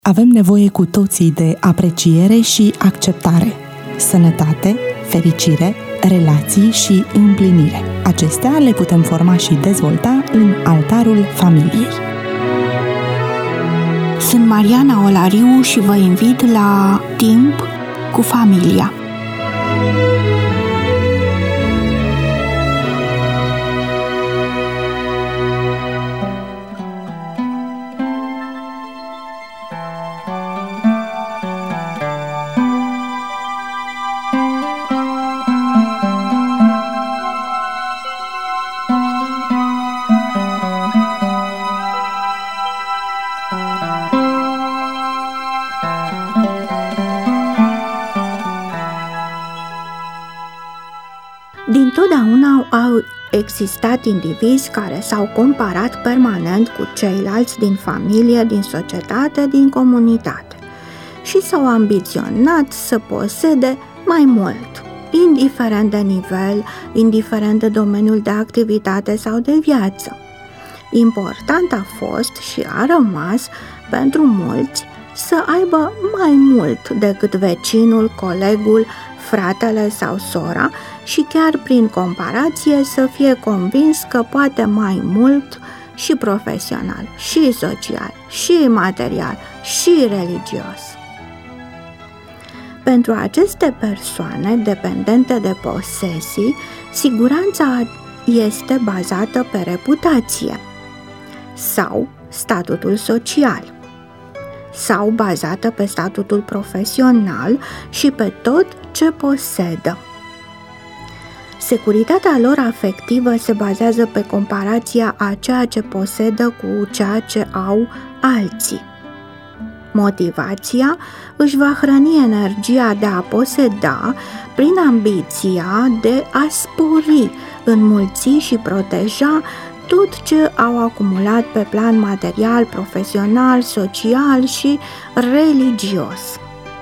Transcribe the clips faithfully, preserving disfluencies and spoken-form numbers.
Avem nevoie cu toții de apreciere și acceptare, sănătate, fericire, relații și împlinire. Acestea le putem forma și dezvolta în altarul familiei. Sunt Mariana Olariu și vă invit la Timp cu familia. Dintotdeauna au existat indivizi care s-au comparat permanent cu ceilalți din familie, din societate, din comunitate și s-au ambiționat să posede mai mult, indiferent de nivel, indiferent de domeniul de activitate sau de viață. Important a fost și a rămas pentru mulți să aibă mai mult decât vecinul, colegul, fratele sau sora și chiar prin comparație să fie convins că poate mai mult și profesional, și social, și material, și religios. Pentru aceste persoane dependente de posesii, siguranța este bazată pe reputație sau statutul social, sau bazată pe statutul profesional și pe tot ce posedă. Securitatea lor afectivă se bazează pe comparația a ceea ce posedă cu ceea ce au alții. Motivația își va hrăni energia de a poseda prin ambiția de a spori, înmulți și proteja tot ce au acumulat pe plan material, profesional, social și religios.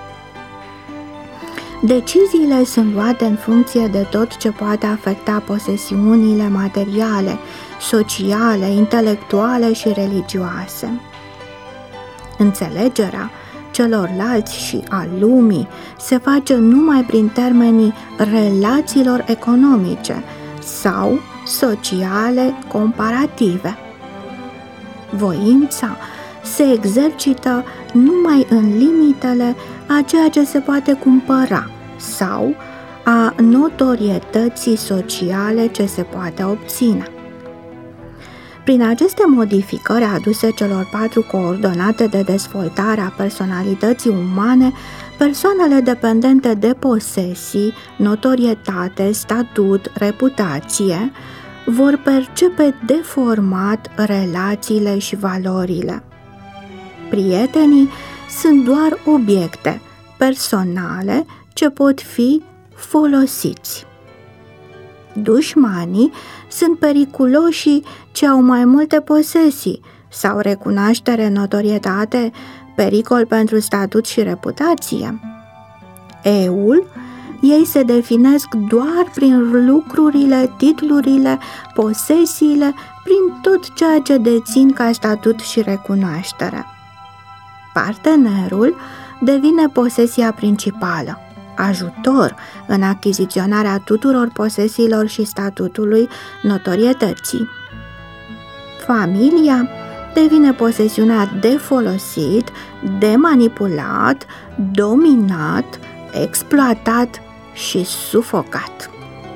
Deciziile sunt luate în funcție de tot ce poate afecta posesiunile materiale, sociale, intelectuale și religioase. Înțelegerea celorlalți și a lumii se face numai prin termenii relațiilor economice sau sociale comparative. Voința se exercită numai în limitele a ceea ce se poate cumpăra sau a notorietății sociale ce se poate obține. Prin aceste modificări aduse celor patru coordonate de dezvoltare a personalității umane, persoanele dependente de posesii, notorietate, statut, reputație, vor percepe deformat relațiile și valorile. Prietenii sunt doar obiecte personale ce pot fi folosiți. Dușmanii sunt periculoși ce au mai multe posesii sau recunoaștere, notorietate, pericol pentru statut și reputație. Eul, ei se definesc doar prin lucrurile, titlurile, posesiile, prin tot ceea ce dețin ca statut și recunoaștere. Partenerul devine posesia principală, ajutor în achiziționarea tuturor posesiilor și statutului, notorietății. Familia devine posesiunea de folosit, de manipulat, dominat, exploatat și sufocat.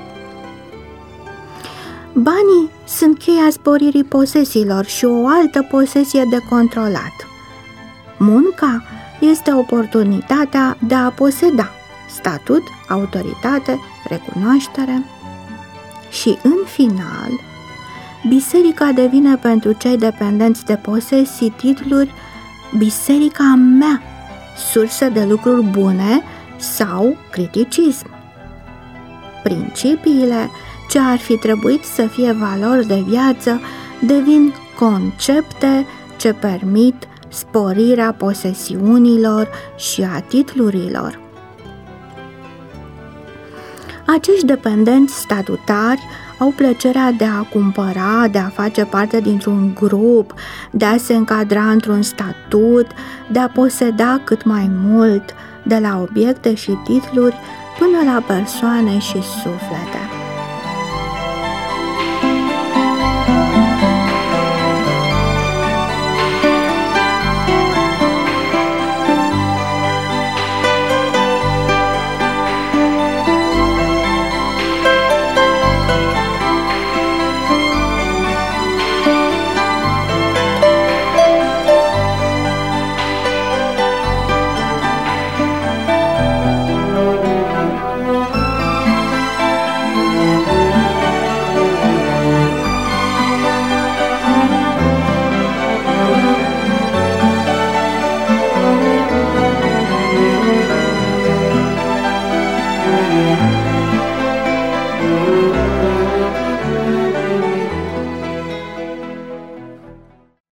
Banii sunt cheia sporirii posesiilor și o altă posesie de controlat. Munca este oportunitatea de a poseda statut, autoritate, recunoaștere și, în final, biserica devine pentru cei dependenți de posesii, titluri, biserica mea, sursă de lucruri bune sau criticism. Principiile ce ar fi trebuit să fie valori de viață devin concepte ce permit sporirea posesiunilor și a titlurilor. Acești dependenți statutari Au plăcerea de a cumpăra, de a face parte dintr-un grup, de a se încadra într-un statut, de a poseda cât mai mult, de la obiecte și titluri până la persoane și suflete.